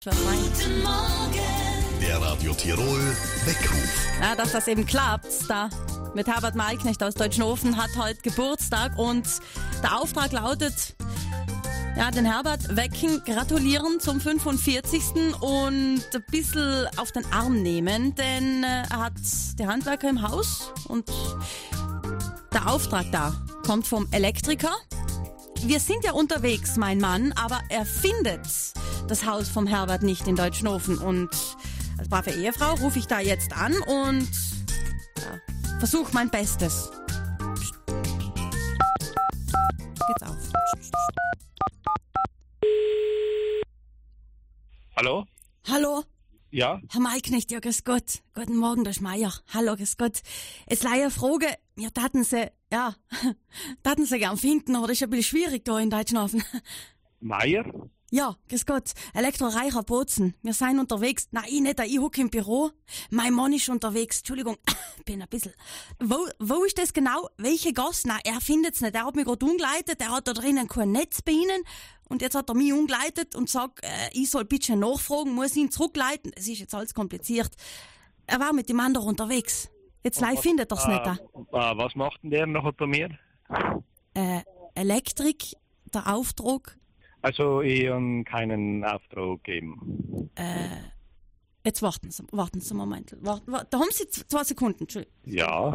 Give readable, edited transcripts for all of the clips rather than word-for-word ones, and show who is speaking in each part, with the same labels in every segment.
Speaker 1: Guten Morgen.
Speaker 2: Der Radio Tirol Weckruf.
Speaker 3: Ja, dass das eben klappt, da mit Herbert Malknecht aus Deutschnofen hat heute Geburtstag und der Auftrag lautet, ja, den Herbert wecken, gratulieren zum 45. und ein bisschen auf den Arm nehmen, denn er hat die Handwerker im Haus und der Auftrag da kommt vom Elektriker. Wir sind ja unterwegs, mein Mann, aber er findet das Haus vom Herbert nicht in Deutschnofen und als brave Ehefrau rufe ich da jetzt an und versuche mein Bestes. Geht's auf.
Speaker 4: Hallo?
Speaker 3: Hallo?
Speaker 4: Ja?
Speaker 3: Herr Malknecht, ja, grüß Gott. Guten Morgen, der Schmeier. Hallo, grüß Gott. Es leider eine Frage, ja, taten Sie gern finden, oder ist ein bisschen schwierig da in Deutschnofen.
Speaker 4: Meier?
Speaker 3: Ja, grüß Gott. Elektroreicher Bozen. Wir sind unterwegs. Nein, ich nicht, ich hocke im Büro. Mein Mann ist unterwegs. Entschuldigung, bin ein bisschen. Wo ist das genau? Welche Gasse? Nein, er findet's nicht. Er hat mich gerade umgeleitet. Er hat da drinnen kein Netz bei Ihnen. Und jetzt hat er mich umgeleitet und sagt, ich soll bitte nachfragen, muss ihn zurückleiten. Es ist jetzt alles kompliziert. Er war mit dem anderen unterwegs. Jetzt live findet er's nicht.
Speaker 4: Was macht denn der noch bei mir?
Speaker 3: Elektrik, der Auftrag.
Speaker 4: Also, ich habe keinen Auftrag gegeben.
Speaker 3: Jetzt warten Sie einen Moment. Da haben Sie 2 Sekunden.
Speaker 4: Ja.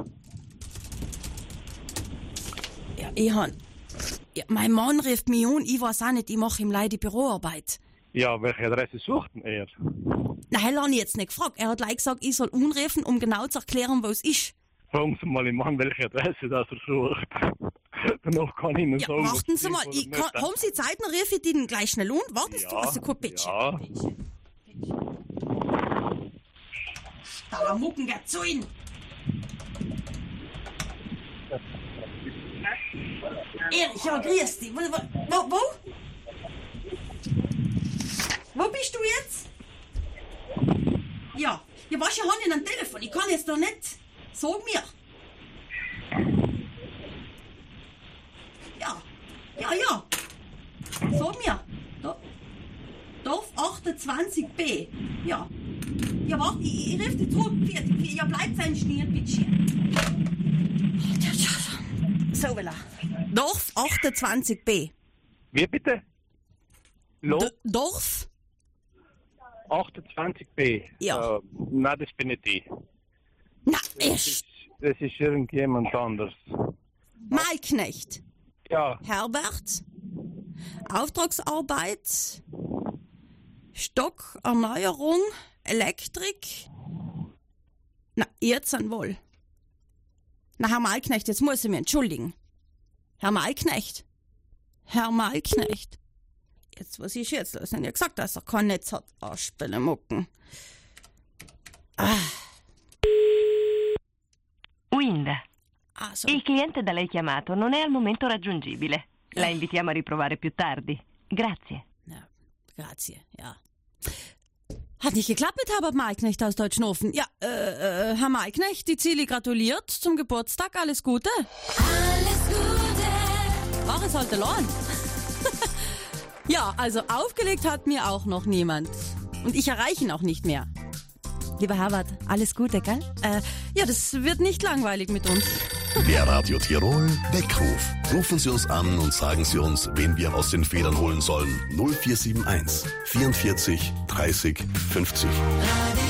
Speaker 3: Ja, mein Mann ruft mich an, ich weiß auch nicht, ich mache ihm leider Büroarbeit.
Speaker 4: Ja, welche Adresse sucht denn er?
Speaker 3: Nein, er hat ich jetzt nicht gefragt. Er hat gleich gesagt, ich soll anrufen, um genau zu erklären, wo es ist.
Speaker 4: Fragen Sie mal im Mann, welche Adresse das er sucht. Danach kann ich Ihnen sagen,
Speaker 3: warten Sie mal, haben Sie Zeit, dann rufe ich Ihnen gleich schnell an? Warten Sie eine Sekunde, bitte.
Speaker 4: Ja.
Speaker 3: Da, der Mucken geht zu Ihnen. Erich, ja, grüß dich. Wo? Wo bist du jetzt? Ja, was, ich habe ihn am Telefon. Ich kann jetzt doch nicht. Sag mir. Ja. Sag mir. Dorf 28b. Ja. Ja, warte, ich rufe dich zurück. Ja, bleibt sein Schnee, bitte. So will er. Dorf 28b.
Speaker 4: Wie bitte?
Speaker 3: Dorf?
Speaker 4: 28b?
Speaker 3: Ja.
Speaker 4: Nein, das bin nicht ich.
Speaker 3: Na, echt?
Speaker 4: Das ist irgendjemand anders.
Speaker 3: Malknecht.
Speaker 4: Ja.
Speaker 3: Herbert. Auftragsarbeit. Stockerneuerung. Elektrik. Na, jetzt dann wohl. Na, Herr Malknecht, jetzt muss ich mich entschuldigen. Herr Malknecht. Jetzt, was ist jetzt los? Ich habe ja gesagt, dass er kein Netz hat. Arschbälle mucken.
Speaker 5: Wind.
Speaker 3: So.
Speaker 5: Il cliente da lei chiamato non è al momento raggiungibile. La invitiamo a riprovare più tardi. Grazie.
Speaker 3: Ja, grazie, ja. Hat nicht geklappt mit Herbert Malknecht aus Deutschnofen. Ja, Herr Malknecht, die Zili gratuliert zum Geburtstag. Alles Gute.
Speaker 1: Alles Gute.
Speaker 3: War es heute lohn. Ja, also aufgelegt hat mir auch noch niemand. Und ich erreiche ihn auch nicht mehr. Lieber Herbert, alles Gute, gell? Ja, das wird nicht langweilig mit uns.
Speaker 2: Der Radio Tirol Weckruf. Rufen Sie uns an und sagen Sie uns, wen wir aus den Federn holen sollen. 0471 44 30 50.
Speaker 1: Radio